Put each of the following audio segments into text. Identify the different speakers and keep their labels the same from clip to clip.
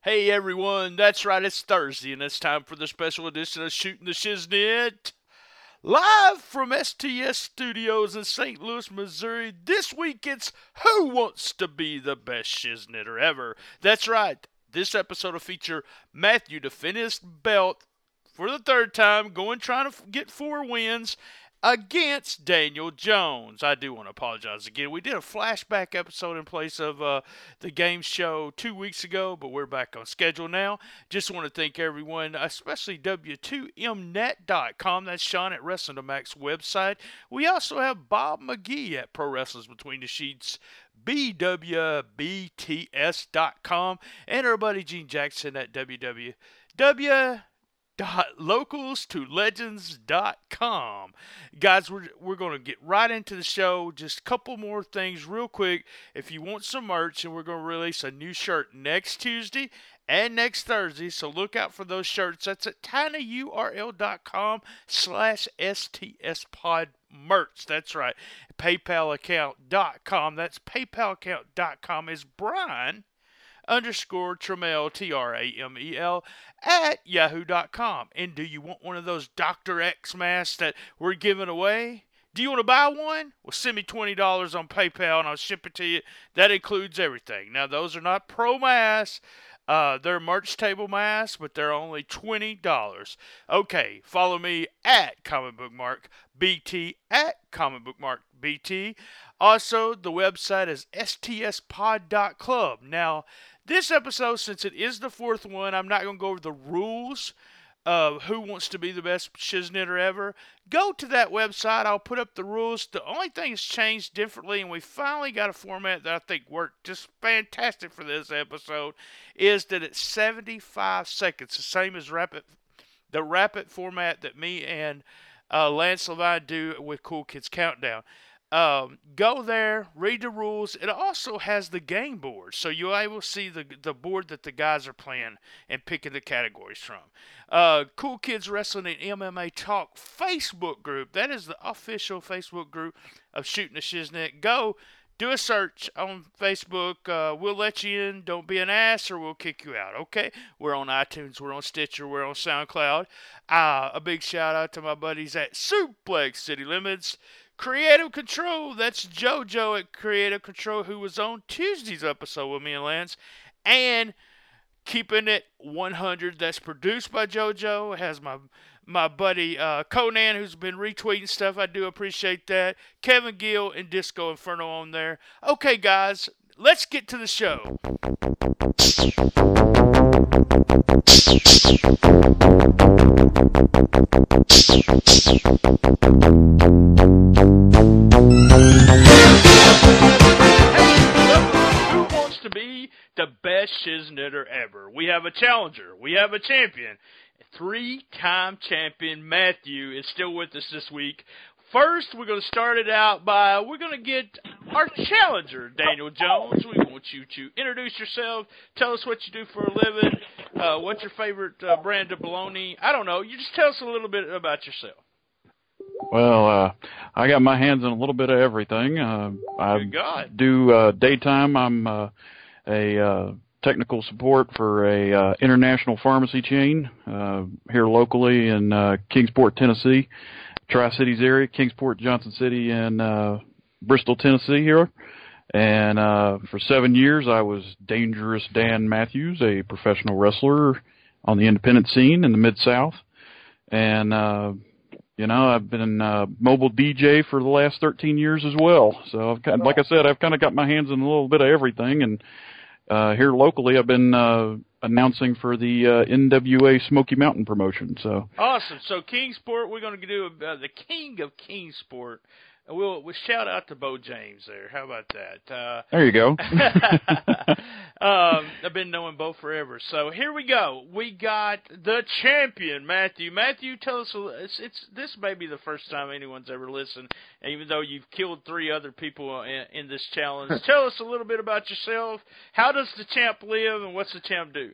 Speaker 1: Hey everyone, that's right, it's Thursday, and it's time for the special edition of Shooting the Shiznit. Live from STS Studios in St. Louis, Missouri, this week it's Who Wants to Be the Best Shiznitter Ever? That's right, this episode will feature Matthew defending his belt for the third time, trying to get 4 wins against Daniel Jones. I do want to apologize again. We did a flashback episode in place of the game show 2 weeks ago, but we're back on schedule now. Just want to thank everyone, especially W2Mnet.com. That's Sean at Wrestling to Max website. We also have Bob McGee at Pro Wrestlers Between the Sheets, BWBTS.com, and our buddy Gene Jackson at www.locals2legends.com. Guys, we're going to get right into the show. Just a couple more things real quick. If you want some merch, and we're going to release a new shirt next Tuesday and next Thursday, so look out for those shirts. That's at tinyurl.com/STSpod merch. That's right. PayPalaccount.com. That's PayPalaccount.com is Brian _Trammell, Tramel, at yahoo.com. And do you want one of those Dr. X masks that we're giving away? Do you want to buy one? Well, send me $20 on PayPal and I'll ship it to you. That includes everything. Now, those are not pro masks. They're merch table masks, but they're only $20. Okay, follow me at Comic Book Mark BT, at Comic Book Mark BT. Also, the website is stspod.club. Now, this episode, since it is the fourth one, I'm not going to go over the rules of Who Wants to Be the Best Shiznitter Ever. Go to that website. I'll put up the rules. The only thing that's changed differently, and we finally got a format that I think worked just fantastic for this episode, is that it's 75 seconds, the same as the rapid format that me and Lance Levine do with Cool Kids Countdown. Go there, read the rules. It also has the game board, so you'll able to see the board that the guys are playing and picking the categories from. Cool Kids Wrestling and MMA Talk Facebook group. That is the official Facebook group of Shooting the Shiznit. Go do a search on Facebook. We'll let you in. Don't be an ass or we'll kick you out, okay? We're on iTunes. We're on Stitcher. We're on SoundCloud. A big shout out to my buddies at Suplex City Limits. Creative Control, that's JoJo at Creative Control, who was on Tuesday's episode with me and Lance. And Keeping It 100, that's produced by JoJo. It has my buddy Conan, who's been retweeting stuff. I do appreciate that. Kevin Gill and Disco Inferno on there. Okay, guys, let's get to the show. Who wants to be the best Shiznitter ever? We have a challenger. We have a champion. Three-time champion Matthew is still with us this week. First, we're going to start it out we're going to get our challenger, Daniel Jones. We want you to introduce yourself, tell us what you do for a living, what's your favorite brand of bologna. I don't know. You just tell us a little bit about yourself.
Speaker 2: Well, I got my hands on a little bit of everything. I do daytime. I'm a technical support for a international pharmacy chain here locally in Kingsport, Tennessee, Tri-Cities area, Kingsport, Johnson City, and Bristol, Tennessee here. And for 7 years, I was Dangerous Dan Matthews, a professional wrestler on the independent scene in the Mid-South. And I've been mobile DJ for the last 13 years as well. So, like I said, I've kind of got my hands in a little bit of everything. And here locally, I've been announcing for the NWA Smoky Mountain promotion. So
Speaker 1: awesome. So Kingsport, we're going to do the King of Kingsport. We'll shout out to Bo James there. How about that?
Speaker 2: There you go.
Speaker 1: I've been knowing Bo forever. So here we go. We got the champion, Matthew. Matthew, tell us. This may be the first time anyone's ever listened, even though you've killed 3 other people in this challenge. Tell us a little bit about yourself. How does the champ live, and what's the champ do?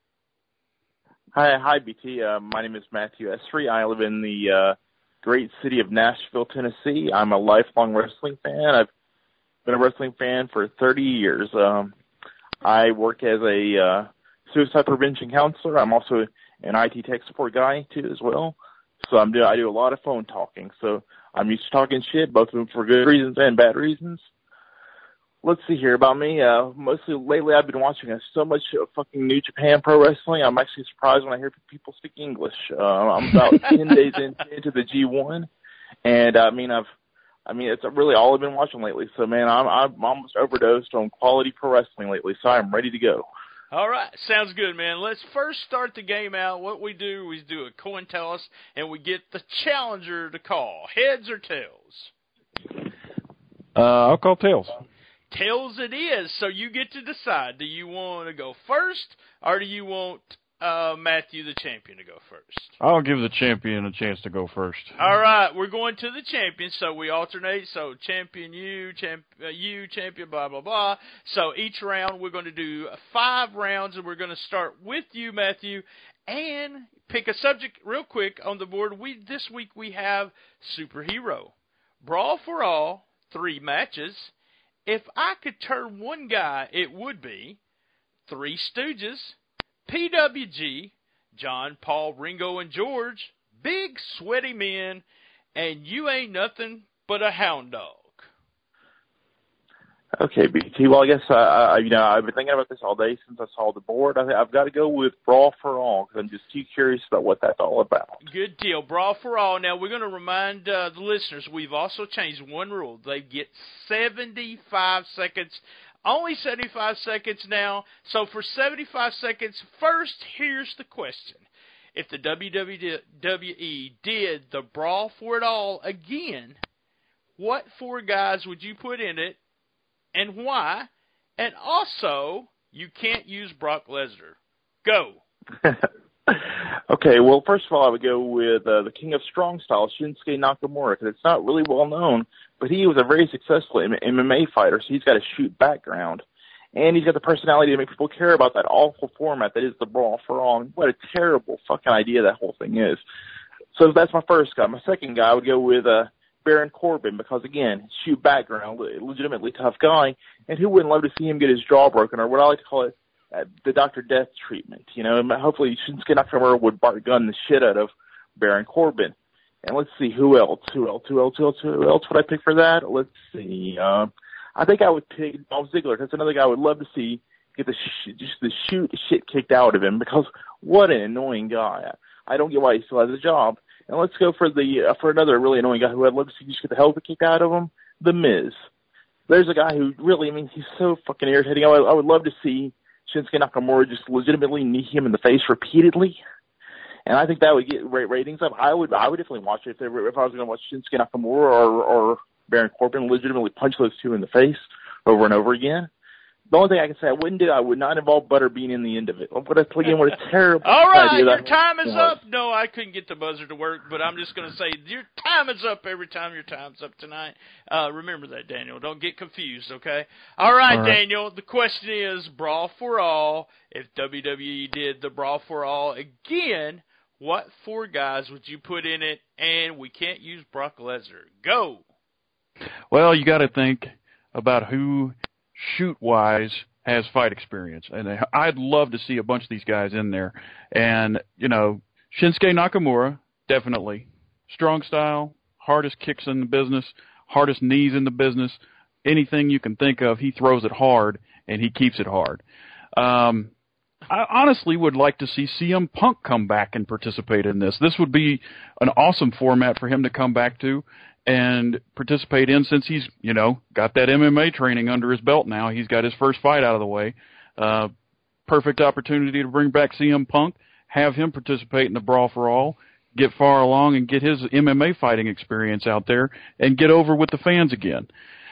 Speaker 3: Hi, BT. My name is Matthew Esri. I live in the great city of Nashville, Tennessee. I'm a lifelong wrestling fan. I've been a wrestling fan for 30 years. I work as a suicide prevention counselor. I'm also an IT tech support guy too as well. So I do a lot of phone talking. So I'm used to talking shit, both of them for good reasons and bad reasons. Let's see here about me. Mostly lately I've been watching so much fucking New Japan Pro Wrestling. I'm actually surprised when I hear people speak English. I'm about 10 days into the G1. And I mean, it's really all I've been watching lately. So man, I'm almost overdosed on quality pro wrestling lately. So I'm ready to go.
Speaker 1: All right, sounds good, man. Let's first start the game out. What we do is do a coin toss, and we get the challenger to call. Heads or tails?
Speaker 2: I'll call tails.
Speaker 1: Tails it is. So you get to decide. Do you want to go first, or do you want Matthew, the champion, to go first?
Speaker 2: I'll give the champion a chance to go first.
Speaker 1: All right, we're going to the champion, so we alternate. So champion you, champion, blah, blah, blah. So each round we're going to do 5 rounds, and we're going to start with you, Matthew, and pick a subject real quick on the board. This week we have superhero. Brawl for All, 3 matches. If I could turn one guy, it would be Three Stooges, PWG, John, Paul, Ringo, and George, big sweaty men, and you ain't nothing but a hound dog.
Speaker 3: Okay, BT. Well, I guess I've been thinking about this all day since I saw the board. I've got to go with Brawl for All because I'm just too curious about what that's all about.
Speaker 1: Good deal. Brawl for All. Now, we're going to remind the listeners we've also changed one rule. They get 75 seconds. Only 75 seconds now. So for 75 seconds, first, here's the question. If the WWE did the Brawl for It All again, what 4 guys would you put in it and why? And also, you can't use Brock Lesnar. Go.
Speaker 3: Okay, well, first of all, I would go with the King of Strong Style, Shinsuke Nakamura, because it's not really well known, but he was a very successful MMA fighter, so he's got a shoot background. And he's got the personality to make people care about that awful format that is the Brawl for All. And what a terrible fucking idea that whole thing is. So that's my first guy. My second guy, I would go with Baron Corbin, because, again, shoot background, legitimately tough guy, and who wouldn't love to see him get his jaw broken, or what I like to call it, the Dr. Death treatment. You know, hopefully Shinsuke Nakamura would Bart Gunn the shit out of Baron Corbin. And let's see, who else would I pick for that? Let's see. I think I would pick Dolph Ziggler. That's another guy I would love to see get the shit kicked out of him, because what an annoying guy. I don't get why he still has a job. And let's go for another really annoying guy who I'd love to see just get the hell kicked out of him, The Miz. There's a guy who really, he's so fucking irritating. I would love to see Shinsuke Nakamura just legitimately knee him in the face repeatedly. And I think that would get great ratings up. I would definitely watch it if I was going to watch Shinsuke Nakamura or Baron Corbin legitimately punch those two in the face over and over again. The only thing I can say I wouldn't do, I would not involve Butterbean in the end of it. What a terrible
Speaker 1: All right,
Speaker 3: idea.
Speaker 1: Your time is up. No, I couldn't get the buzzer to work, but I'm just going to say your time is up every time your time's up tonight. Remember that, Daniel. Don't get confused, okay? All right, Daniel, the question is Brawl for All. If WWE did the Brawl for All again, what 4 guys would you put in it? And we can't use Brock Lesnar. Go.
Speaker 2: Well, you got to think about who shoot-wise has fight experience. And I'd love to see a bunch of these guys in there. And, Shinsuke Nakamura, definitely. Strong style, hardest kicks in the business, hardest knees in the business. Anything you can think of, he throws it hard, and he keeps it hard. I honestly would like to see CM Punk come back and participate in this. This would be an awesome format for him to come back to and participate in, since he's, got that MMA training under his belt now. He's got his first fight out of the way. Perfect opportunity to bring back CM Punk, have him participate in the Brawl for All, get far along and get his MMA fighting experience out there, and get over with the fans again.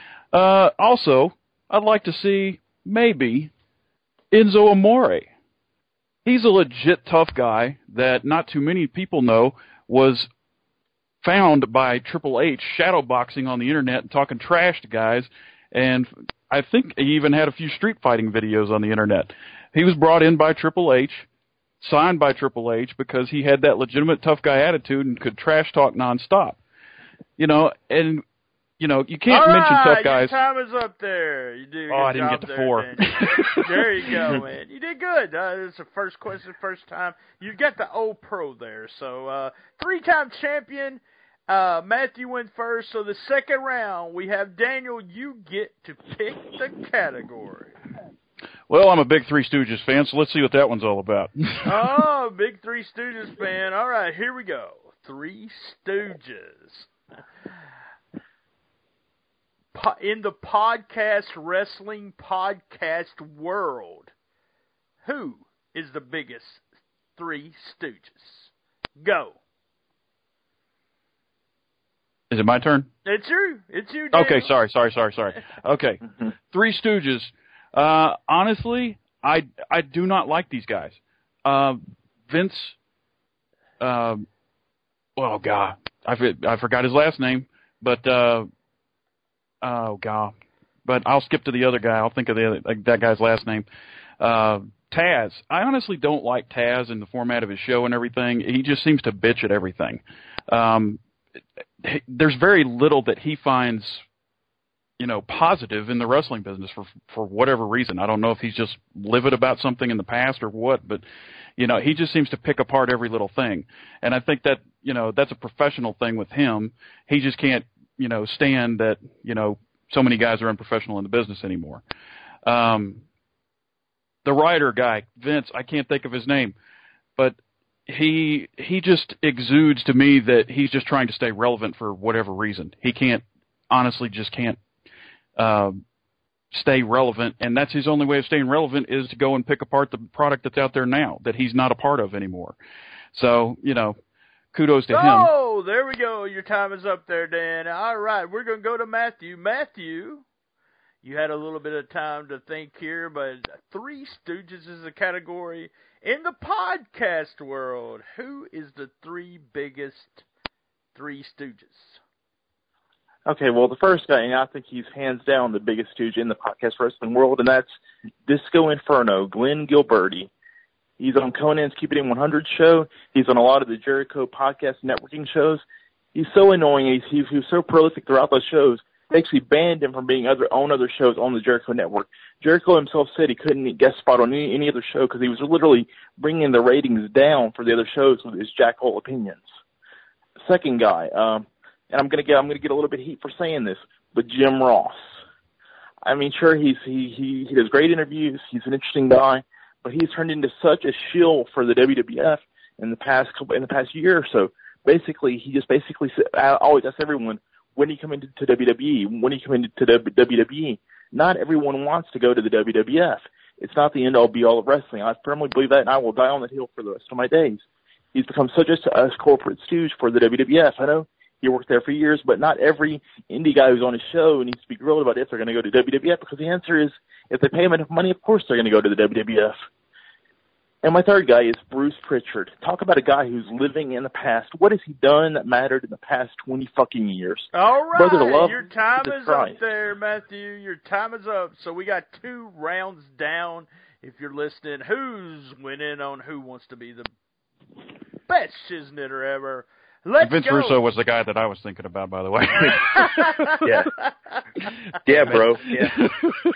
Speaker 2: Also, I'd like to see, maybe, Enzo Amore. He's a legit tough guy that not too many people know was found by Triple H shadowboxing on the internet and talking trash to guys, and I think he even had a few street fighting videos on the internet. He was brought in by Triple H, signed by Triple H, because he had that legitimate tough guy attitude and could trash talk nonstop. And you know, you can't mention tough guys.
Speaker 1: Your time is up there. You do.
Speaker 2: I didn't get to 4.
Speaker 1: There you go, man. You did good. It's the first question, first time. You got the old pro there. So 3-time champion. Matthew went first. So the second round, we have Daniel. You get to pick the category.
Speaker 2: Well, I'm a big Three Stooges fan, so let's see what that one's all about.
Speaker 1: Oh, big Three Stooges fan. All right, here we go. Three Stooges. In the podcast wrestling podcast world, who is the biggest Three Stooges? Go.
Speaker 2: Is it my turn?
Speaker 1: It's you. It's you, Daniel.
Speaker 2: Okay, sorry. Okay, Three Stooges. Honestly, I do not like these guys. Vince, oh God, I forgot his last name, but oh God, but I'll skip to the other guy. I'll think of that guy's last name. Taz. I honestly don't like Taz in the format of his show and everything. He just seems to bitch at everything. There's very little that he finds, you know, positive in the wrestling business for whatever reason. I don't know if he's just livid about something in the past or what, but, you know, he just seems to pick apart every little thing. And I think that, you know, that's a professional thing with him. He just can't, you know, stand that, you know, so many guys are unprofessional in the business anymore. The writer guy, Vince, I can't think of his name, but he just exudes to me that he's just trying to stay relevant for whatever reason. He can't, honestly, just can't stay relevant, and that's his only way of staying relevant is to go and pick apart the product that's out there now that he's not a part of anymore. So, you know, kudos to him.
Speaker 1: Oh, there we go. Your time is up there, Dan. All right, we're going to go to Matthew. Matthew, you had a little bit of time to think here, but Three Stooges is a category. In the podcast world, who is the 3 biggest Three Stooges?
Speaker 3: Okay, well, the first guy, and I think he's hands down the biggest stooge in the podcast wrestling world, and that's Disco Inferno, Glenn Gilberti. He's on Conan's Keep It In 100 show. He's on a lot of the Jericho podcast networking shows. He's so annoying. He's so prolific throughout those shows. They actually banned him from being on other shows on the Jericho network. Jericho himself said he couldn't guest spot on any other show because he was literally bringing the ratings down for the other shows with his jackhole opinions. Second guy, and I'm gonna get a little bit of heat for saying this, but Jim Ross. I mean, sure, he does great interviews. He's an interesting guy, but he's turned into such a shill for the WWF in the past year or so. Basically, I always ask everyone, when do you come into WWE? When do you come into WWE? Not everyone wants to go to the WWF. It's not the end-all, be-all of wrestling. I firmly believe that, and I will die on that hill for the rest of my days. He's become such a corporate stooge for the WWF. I know he worked there for years, but not every indie guy who's on his show needs to be grilled about if they're going to go to WWF, because the answer is, if they pay him enough money, of course they're going to go to the WWF. And my third guy is Bruce Pritchard. Talk about a guy who's living in the past. What has he done that mattered in the past 20 fucking years?
Speaker 1: All right,
Speaker 3: Brother,
Speaker 1: your time is up there, Matthew. Your time is up. So we got 2 rounds down. If you're listening, who's winning on Who Wants to Be the Best Shiznitter Ever? Let's
Speaker 2: Vince
Speaker 1: go.
Speaker 2: Russo was the guy that I was thinking about, by the way.
Speaker 3: Yeah, bro. Yeah.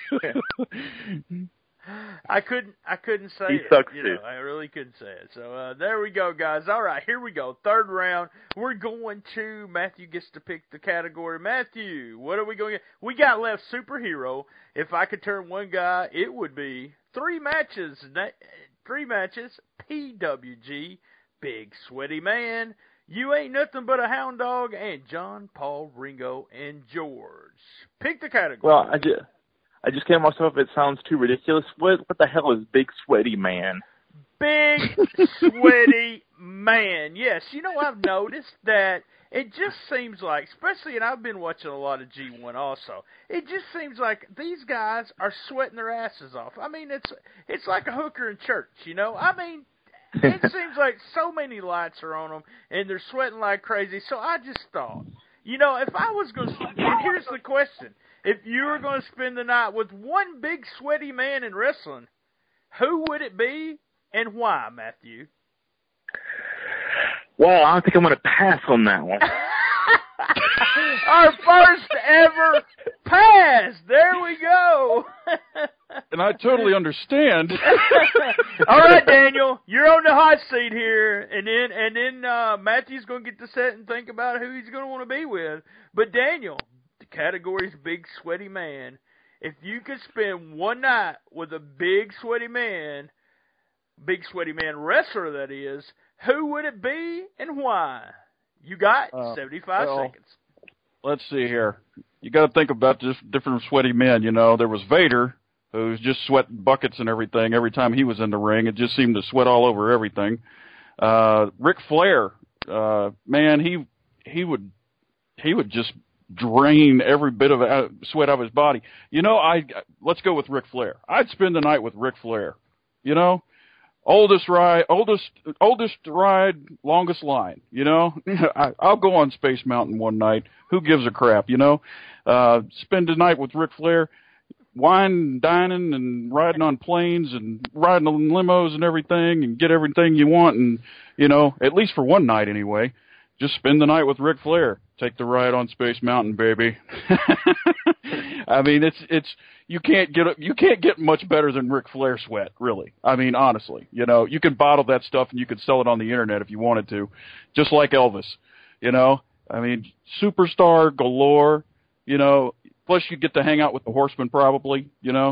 Speaker 1: I couldn't say
Speaker 3: he
Speaker 1: it.
Speaker 3: Sucks
Speaker 1: you
Speaker 3: too.
Speaker 1: know, I really couldn't say it. So there we go, guys. All right, here we go. Third round. We're going to Matthew gets to pick the category. Matthew, what are we going to get? We got left superhero. If I could turn one guy, it would be 3 matches. 3 matches. PWG, Big Sweaty Man. You Ain't Nothing But a Hound Dog, and John, Paul, Ringo, and George. Pick the category.
Speaker 3: Well, I just came myself. It sounds too ridiculous. What the hell is Big Sweaty Man?
Speaker 1: Big Sweaty Man. Yes, you know, I've noticed that it just seems like, especially, and I've been watching a lot of G1 also, it just seems like these guys are sweating their asses off. I mean, it's like a hooker in church, you know? I mean, it seems like so many lights are on them, and they're sweating like crazy. So I just thought, you know, if I was going to, and here's the question, if you were going to spend the night with one big sweaty man in wrestling, who would it be and why, Matthew?
Speaker 3: Well, I think I'm going to pass on that one.
Speaker 1: Our first ever pass. There we go.
Speaker 2: And I totally understand.
Speaker 1: All right, Daniel, you're on the hot seat here, and then Matthew's going to get to sit and think about who he's going to want to be with. But Daniel, the category's big sweaty man. If you could spend one night with a big sweaty man wrestler, that is, who would it be and why? You got 75 seconds.
Speaker 2: Let's see here. You got to think about just different sweaty men. You know, there was Vader, who's just sweating buckets and everything every time he was in the ring. It just seemed to sweat all over everything. Ric Flair, man, he would just drain every bit of sweat out of his body. You know, let's go with Ric Flair. I'd spend the night with Ric Flair. You know, oldest ride, longest line. You know, I'll go on Space Mountain one night. Who gives a crap? You know, spend the night with Ric Flair. Wine, dining, and riding on planes, and riding on limos and everything, and get everything you want, and, you know, at least for one night anyway, just spend the night with Ric Flair. Take the ride on Space Mountain, baby. I mean, it's you can't get much better than Ric Flair sweat, really. I mean, honestly, you know, you can bottle that stuff and you could sell it on the internet if you wanted to, just like Elvis. You know, I mean, superstar galore. You know. Plus, you get to hang out with the Horsemen, probably. You know,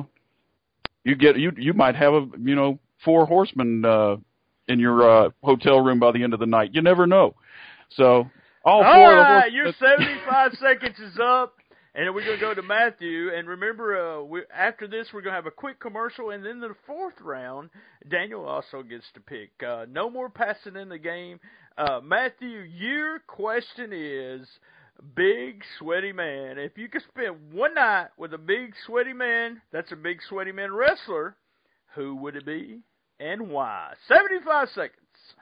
Speaker 2: you might have 4 horsemen in your hotel room by the end of the night. You never know. So, all 4
Speaker 1: right, your 75 seconds is up, and we're going to go to Matthew. And remember, after this, we're going to have a quick commercial, and then the 4th round, Daniel also gets to pick. No more passing in the game. Matthew, your question is, big sweaty man. If you could spend one night with a big sweaty man, that's a big sweaty man wrestler, who would it be and why? 75 seconds.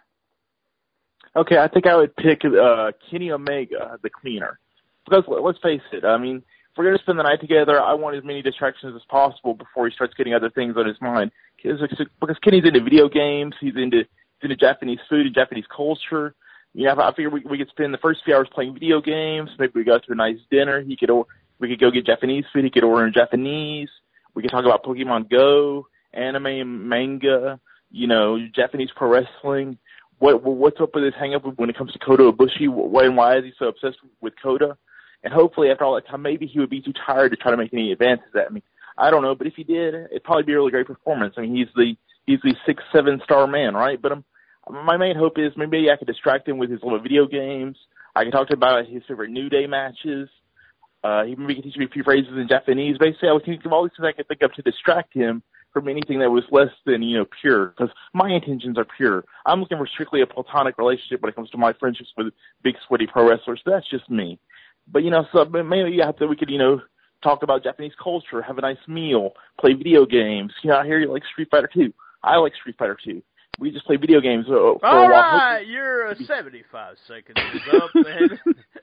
Speaker 3: Okay, I think I would pick Kenny Omega, the cleaner. Because let's face it, I mean, if we're going to spend the night together, I want as many distractions as possible before he starts getting other things on his mind. Because Kenny's into video games, he's into Japanese food and Japanese culture. Yeah, I figure we could spend the first few hours playing video games. Maybe we go to a nice dinner. We could go get Japanese food. He could order in Japanese. We could talk about Pokemon Go, anime and manga, you know, Japanese pro wrestling. What's up with his hang up when it comes to Kota Ibushi? Why is he so obsessed with Kota? And hopefully, after all that time, maybe he would be too tired to try to make any advances at me. I don't know, but if he did, it'd probably be a really great performance. I mean, he's the 6-7 star man, right? But my main hope is maybe I could distract him with his little video games. I can talk to him about his favorite New Day matches. He maybe can teach me a few phrases in Japanese. Basically, I would think of all these things I could think of to distract him from anything that was less than, pure. Because my intentions are pure. I'm looking for strictly a platonic relationship when it comes to my friendships with big sweaty pro wrestlers. So that's just me. But, so maybe we could, talk about Japanese culture, have a nice meal, play video games. Out here you like Street Fighter 2. I like Street Fighter 2. We just play video games for a while.
Speaker 1: All right, your 75 seconds is up, man.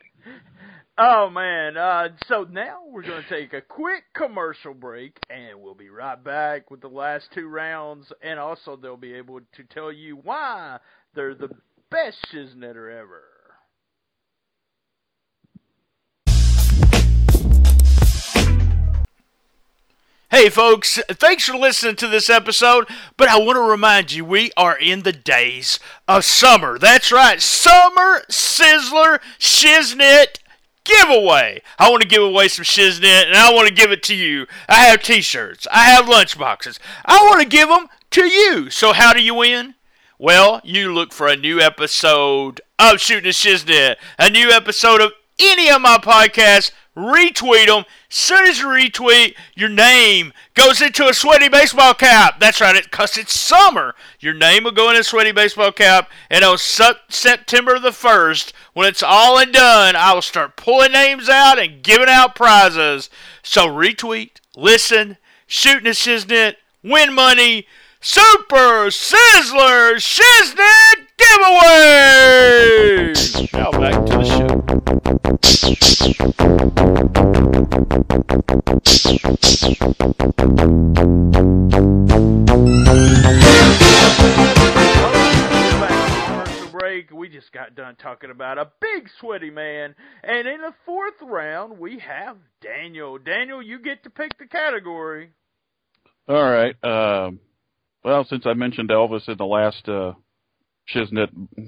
Speaker 1: Oh, man. So now we're going to take a quick commercial break, and we'll be right back with the last 2 rounds, and also they'll be able to tell you why they're the best Shiznetter ever. Hey folks, thanks for listening to this episode, but I want to remind you, we are in the days of summer. That's right, Summer Sizzler Shiznit Giveaway. I want to give away some Shiznit, and I want to give it to you. I have t-shirts, I have lunch boxes. I want to give them to you. So how do you win? Well, you look for a new episode of Shooting the Shiznit, a new episode of any of my podcasts, retweet them. Soon as you retweet, your name goes into a sweaty baseball cap. That's right, because it's summer. Your name will go in a sweaty baseball cap, and on September the 1st, when it's all and done, I will start pulling names out and giving out prizes. So retweet, listen, Shooting the Shiznit, win money, Super Sizzler Shiznit Giveaway! Now back to the show. Break. We just got got done talking about a big sweaty man. And in the fourth round, we have Daniel. Daniel, you get to pick the category.
Speaker 2: All right. Well, since I mentioned Elvis in the last Shiznit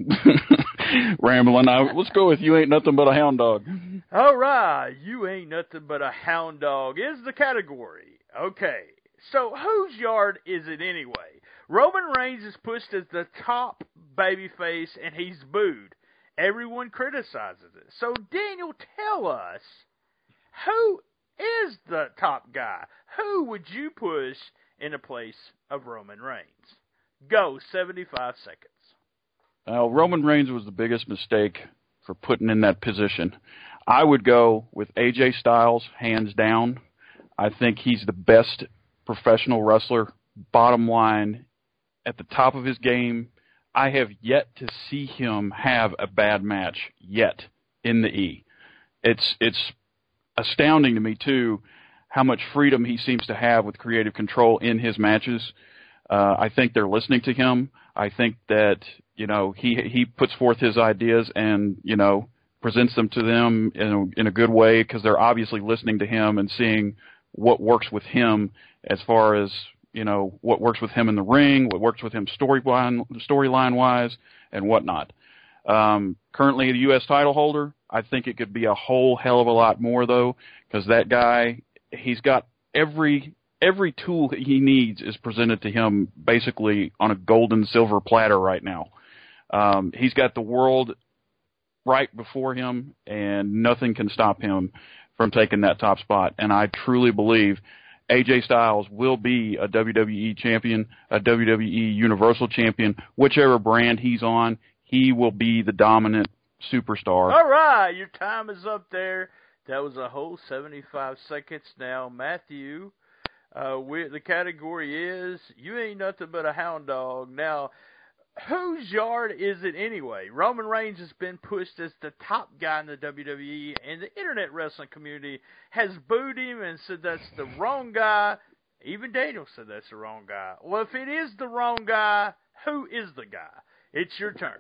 Speaker 2: rambling, let's go with You Ain't Nothing But a Hound Dog.
Speaker 1: All right. You Ain't Nothing But a Hound Dog is the category. Okay. So whose yard is it anyway? Roman Reigns is pushed as the top babyface, and he's booed. Everyone criticizes it. So, Daniel, tell us, who is the top guy? Who would you push in the place of Roman Reigns? Go, 75 seconds.
Speaker 2: Roman Reigns was the biggest mistake for putting in that position. I would go with AJ Styles, hands down. I think he's the best professional wrestler, bottom line, at the top of his game. I have yet to see him have a bad match yet in the E. It's astounding to me, too, how much freedom he seems to have with creative control in his matches. I think they're listening to him. I think that, he puts forth his ideas and, presents them to them in a good way, because they're obviously listening to him and seeing what works with him as far as, what works with him in the ring, what works with him storyline-wise, and whatnot. Currently the U.S. title holder, I think it could be a whole hell of a lot more, though, because that guy, he's got every tool that he needs is presented to him basically on a gold and silver platter right now. He's got the world right before him, and nothing can stop him from taking that top spot. And I truly believe AJ Styles will be a WWE champion, a WWE Universal champion, whichever brand he's on, he will be the dominant superstar.
Speaker 1: All right, your time is up there. That was a whole 75 seconds. Now, Matthew, the category is You Ain't Nothing But a Hound Dog. Now, whose yard is it anyway? Roman Reigns has been pushed as the top guy in the WWE, and the internet wrestling community has booed him and said that's the wrong guy. Even Daniel said that's the wrong guy. Well, if it is the wrong guy, who is the guy? It's your turn.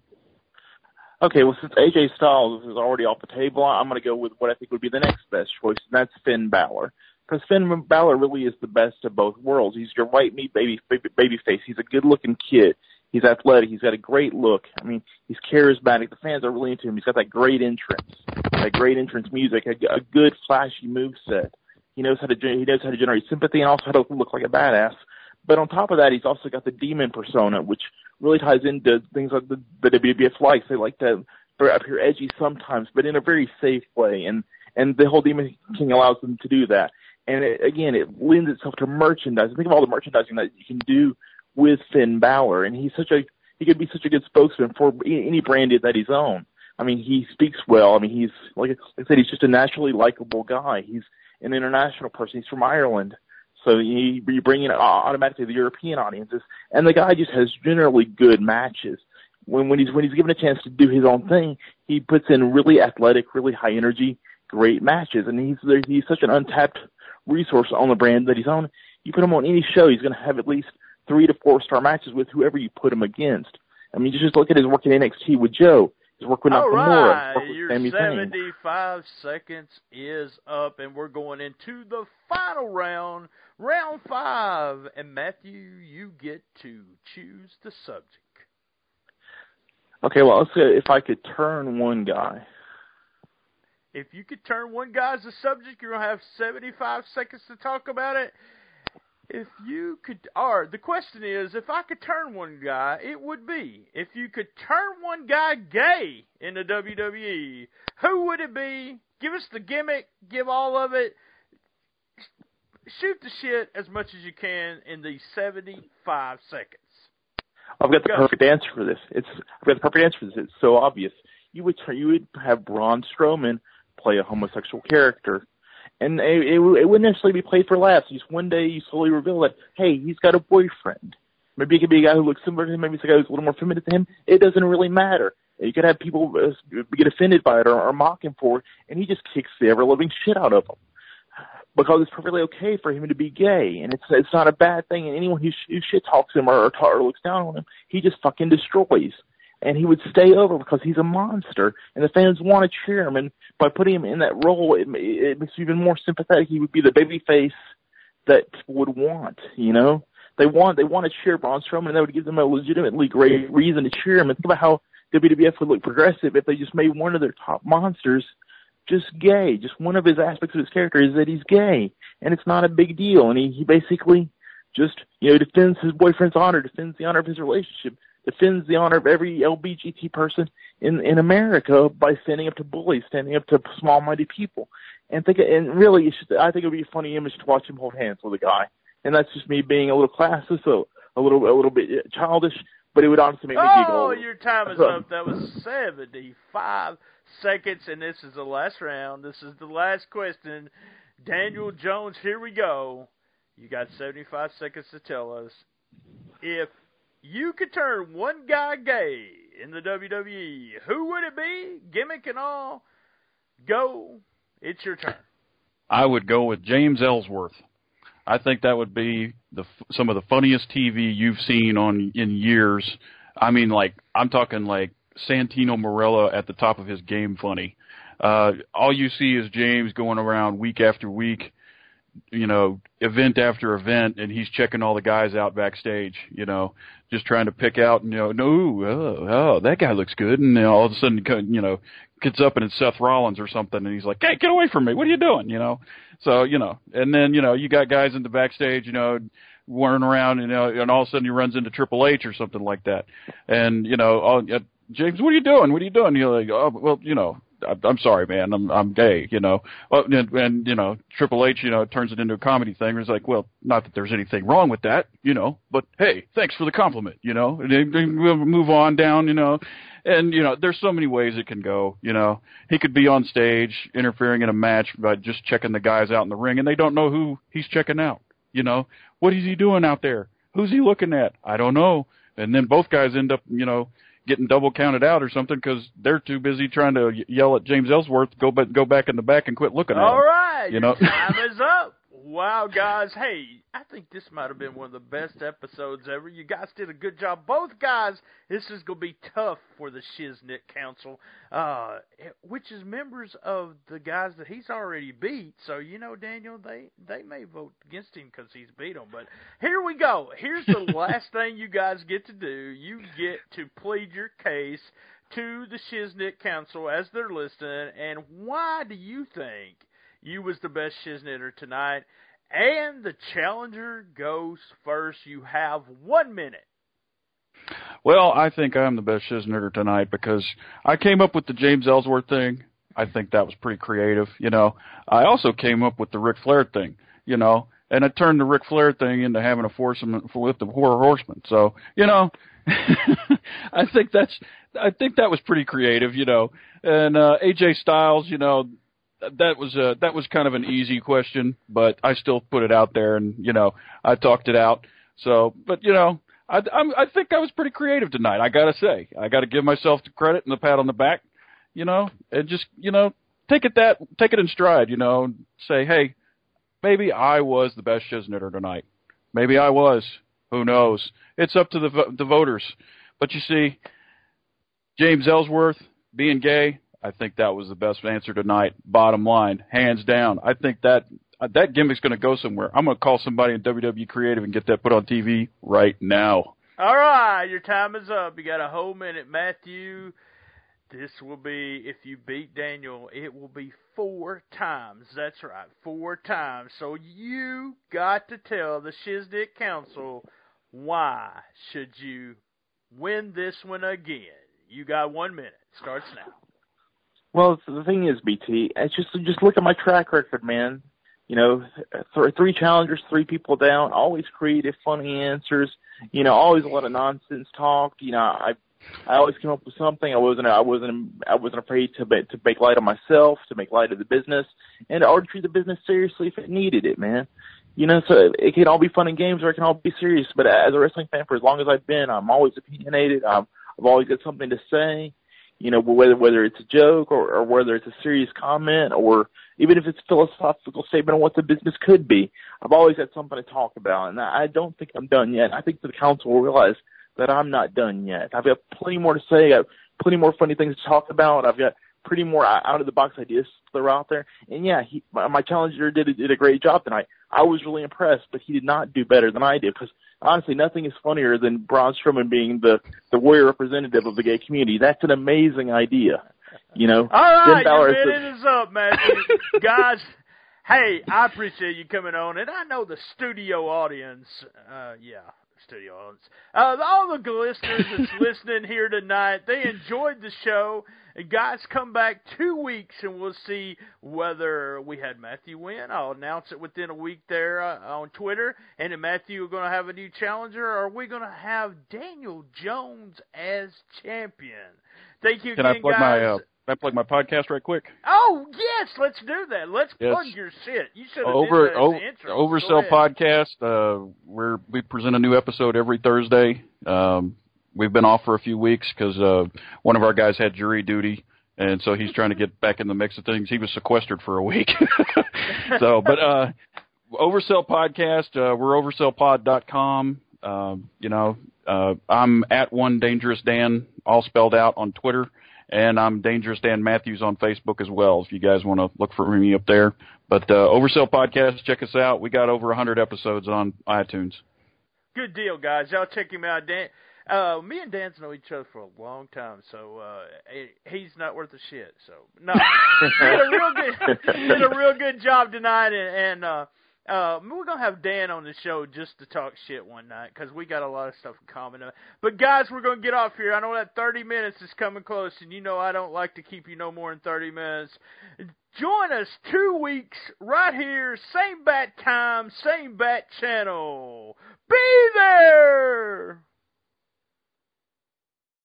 Speaker 3: Okay, well, since AJ Styles is already off the table, I'm going to go with what I think would be the next best choice, and that's Finn Balor. Because Finn Balor really is the best of both worlds. He's your white meat baby face. He's a good-looking kid. He's athletic. He's got a great look. I mean, he's charismatic. The fans are really into him. He's got that great entrance music, a good flashy moveset. He knows how to generate sympathy and also how to look like a badass. But on top of that, he's also got the demon persona, which really ties into things like the WWF likes. They like to appear edgy sometimes, but in a very safe way. And the whole Demon King allows them to do that. And it lends itself to merchandising. Think of all the merchandising that you can do with Finn Balor, and he could be such a good spokesman for any brand that he's on. I mean, he speaks well. I mean, he's like I said, he's just a naturally likable guy. He's an international person. He's from Ireland, so you bring in automatically the European audiences, and the guy just has generally good matches. When he's given a chance to do his own thing, he puts in really athletic, really high energy, great matches, and he's such an untapped resource on the brand that he's on. You put him on any show, he's going to have at least 3 to 4 star matches with whoever you put him against. I mean, just look at his work in NXT with Joe. His work with Nakamura.
Speaker 1: All right, your 75 seconds is up, and we're going into the final round, round 5. And Matthew, you get to choose the subject.
Speaker 3: Okay, well, let's say if I could turn one guy.
Speaker 1: If you could turn one guy as the subject, you're going to have 75 seconds to talk about it. If you could, or the question is, if I could turn one guy, it would be, if you could turn one guy gay in the WWE, who would it be? Give us the gimmick, give all of it. Shoot the shit as much as you can in the 75 seconds.
Speaker 3: I've got the perfect answer for this. It's so obvious. You would have Braun Strowman play a homosexual character. And it wouldn't necessarily be played for laughs. Just one day you slowly reveal that, hey, he's got a boyfriend. Maybe it could be a guy who looks similar to him. Maybe it's a guy who's a little more feminine to him. It doesn't really matter. You could have people get offended by it or mock him for it, and he just kicks the ever-living shit out of them. Because it's perfectly okay for him to be gay, and it's not a bad thing. And anyone who shit talks him or looks down on him, he just fucking destroys. and he would stay over because he's a monster, and the fans want to cheer him. And by putting him in that role, it makes you even more sympathetic. He would be the baby face that people would want, you know? They want to cheer Braun Strowman, and that would give them a legitimately great reason to cheer him. And think about how WWF would look progressive if they just made one of their top monsters just gay. Just one of his aspects of his character is that he's gay, and it's not a big deal. And he basically just, you know, defends his boyfriend's honor, defends the honor of his relationship, defends the honor of every LGBT person in America by standing up to bullies, standing up to small-minded people. And really, I think it would be a funny image to watch him hold hands with a guy. And that's just me being a little classist, so a little bit childish, but it would honestly make me giggle.
Speaker 1: Oh, your time is up. That was 75 seconds, and this is the last round. This is the last question. Daniel Jones, here we go. You got 75 seconds to tell us. If you could turn one guy gay in the WWE, who would it be? Gimmick and all. Go. It's your turn.
Speaker 2: I would go with James Ellsworth. I think that would be some of the funniest TV you've seen in years. I mean, like, I'm talking like Santino Marella at the top of his game funny. All you see is James going around week after week, you know, event after event, and he's checking all the guys out backstage, you know, just trying to pick out, you know, no, that guy looks good. And then all of a sudden, you know, gets up and it's Seth Rollins or something, and he's like, hey, get away from me. What are you doing, you know? So, you know, and then, you know, you got guys in the backstage, you know, running around, you know, and all of a sudden he runs into Triple H or something like that. And, you know, James, what are you doing? What are you doing? You're like, oh, well, you know, I'm sorry, man, I'm gay, you know. Well, and, you know, Triple H, you know, turns it into a comedy thing. It's like, well, not that there's anything wrong with that, you know, but hey, thanks for the compliment, you know. And we'll move on down, you know. And, you know, there's so many ways it can go, you know. He could be on stage interfering in a match by just checking the guys out in the ring, and they don't know who he's checking out, you know. What is he doing out there? Who's he looking at? I don't know. And then both guys end up, you know, getting double counted out or something because they're too busy trying to yell at James Ellsworth, go back in the back and quit looking at him.
Speaker 1: All right,
Speaker 2: you know?
Speaker 1: Time is up. Wow, guys. Hey, I think this might have been one of the best episodes ever. You guys did a good job. Both guys, this is going to be tough for the Shiznit Council, which is members of the guys that he's already beat. So, you know, Daniel, they may vote against him because he's beat them. But here we go. Here's the last thing you guys get to do. You get to plead your case to the Shiznit Council as they're listening. And why do you think you was the best Shiznitter tonight? And the challenger goes first. You have 1 minute.
Speaker 2: Well, I think I'm the best Shiznitter tonight because I came up with the James Ellsworth thing. I think that was pretty creative, you know. I also came up with the Ric Flair thing, you know, and I turned the Ric Flair thing into having a foursome with the Horsemen. So, you know, I think that was pretty creative, you know. And AJ Styles, you know, that was kind of an easy question, but I still put it out there, and you know, I talked it out. So, but you know, I think I was pretty creative tonight. I gotta say, I gotta give myself the credit and the pat on the back, you know, and just, you know, take it in stride, you know, and say, hey, maybe I was the best Shiznitter tonight. Maybe I was. Who knows? It's up to the voters. But you see, James Ellsworth being gay, I think that was the best answer tonight. Bottom line, hands down. I think that gimmick's going to go somewhere. I'm going to call somebody in WWE Creative and get that put on TV right now.
Speaker 1: All right, your time is up. You got a whole minute, Matthew. This will be, if you beat Daniel, it will be 4 times. That's right, 4 times. So you got to tell the Shiznit Council why should you win this one again. You got 1 minute. Starts now.
Speaker 3: Well, the thing is, BT, it's just look at my track record, man. You know, 3 challengers, 3 people down, always creative, funny answers. You know, always a lot of nonsense talk. You know, I always came up with something. I wasn't afraid to make light of myself, to make light of the business, and to treat the business seriously if it needed it, man. You know, so it can all be fun and games, or it can all be serious. But as a wrestling fan, for as long as I've been, I'm always opinionated. I've always got something to say. You know, whether it's a joke or whether it's a serious comment or even if it's a philosophical statement on what the business could be, I've always had something to talk about. And I don't think I'm done yet. I think the council will realize that I'm not done yet. I've got plenty more to say. I got plenty more funny things to talk about. I've got pretty more out-of-the-box ideas to throw out there. And, yeah, my challenger did a great job tonight. I was really impressed, but he did not do better than I did because, honestly, nothing is funnier than Braun Strowman being the warrior representative of the gay community. That's an amazing idea, you know.
Speaker 4: All right, your minute is up, Matthew. Guys, hey, I appreciate you coming on, and I know the studio audience, studio audience, all the listeners that's listening here tonight, they enjoyed the show. And guys, come back 2 weeks, and we'll see whether we had Matthew win. I'll announce it within a week there on Twitter. And if Matthew are going to have a new challenger, or are we going to have Daniel Jones as champion? Thank you again, guys.
Speaker 2: Can I plug my podcast right quick?
Speaker 4: Oh, yes, let's do that. Let's plug your shit. You should have done the intro.
Speaker 2: Oversell Podcast, we present a new episode every Thursday. We've been off for a few weeks because one of our guys had jury duty, and so he's trying to get back in the mix of things. He was sequestered for a week. Oversell Podcast, we're oversellpod.com. I'm at One Dangerous Dan, all spelled out on Twitter. And I'm Dangerous Dan Matthews on Facebook as well, if you guys want to look for me up there. But Oversell Podcast, check us out. We got over 100 episodes on iTunes. Good
Speaker 4: deal, guys. Y'all check him out. Dan, me and Dan's know each other for a long time, so he's not worth a shit. So no, he did a real good job tonight, and we're going to have Dan on the show just to talk shit one night because we got a lot of stuff in common. But, guys, we're going to get off here. I know that 30 minutes is coming close, and you know I don't like to keep you no more than 30 minutes. Join us 2 weeks right here, same bat time, same bat channel. Be there!